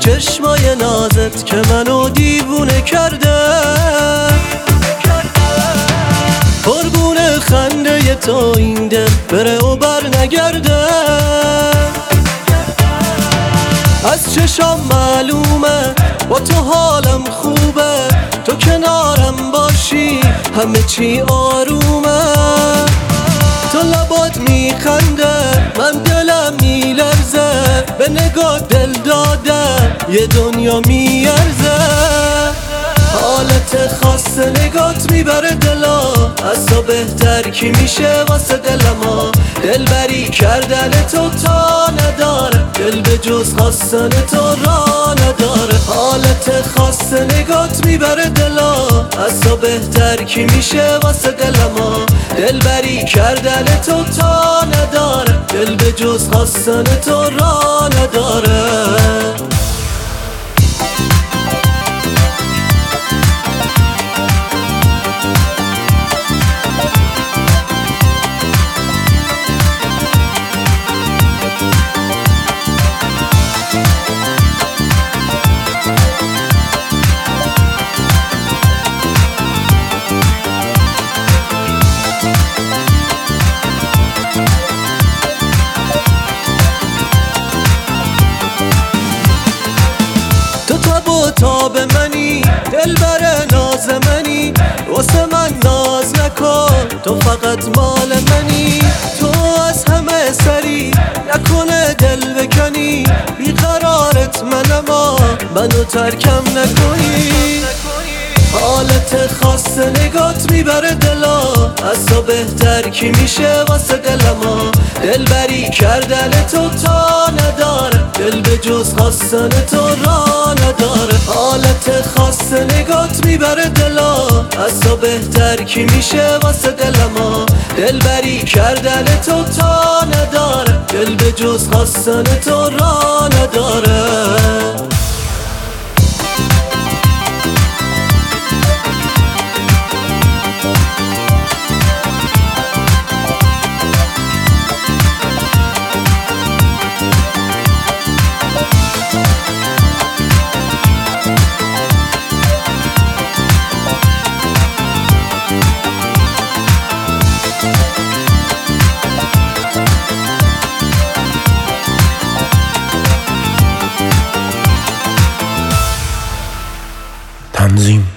چشمای نازت که منو دیوونه کرده، قربون خنده تو این دل بره و بر نگرده. از چشام معلومه با تو حالم خوبه، تو کنارم باشی همه چی آرومه. تو لبات میخنده من دلم میلرزه، به نگاه دل داده یه دنیا میارزه. حالت خاص نگات میبره دلا، از تو بهتر کی میشه واسه دلما. دلبری کردن تو تا نداره، دل به جز خواستن تو را نداره. حالت خاص نگات میبره دلا، از تو بهتر کی میشه واسه دلما. دلبری کردن تو تا نداره، دل به جز خواستن تو را نداره. تاب منی دلبر ناز منی، واسه من ناز نکن تو فقط مال منی. تو از همه سری نکنه دل بکنی، بیقرارت منم منو ترکم نکنی. حالت خاص نگات میبره دلا، از تو بهتر کی میشه واسه دلما. دلبری کردن تو تا نداره، دل به جز خواستن تو را نداره. حالت خاص نگات میبره دلا، از تو بهتر کی میشه واسه دلما. دلبری کردن تو تا نداره، دل به جز خواستن تو را نداره. تنظیم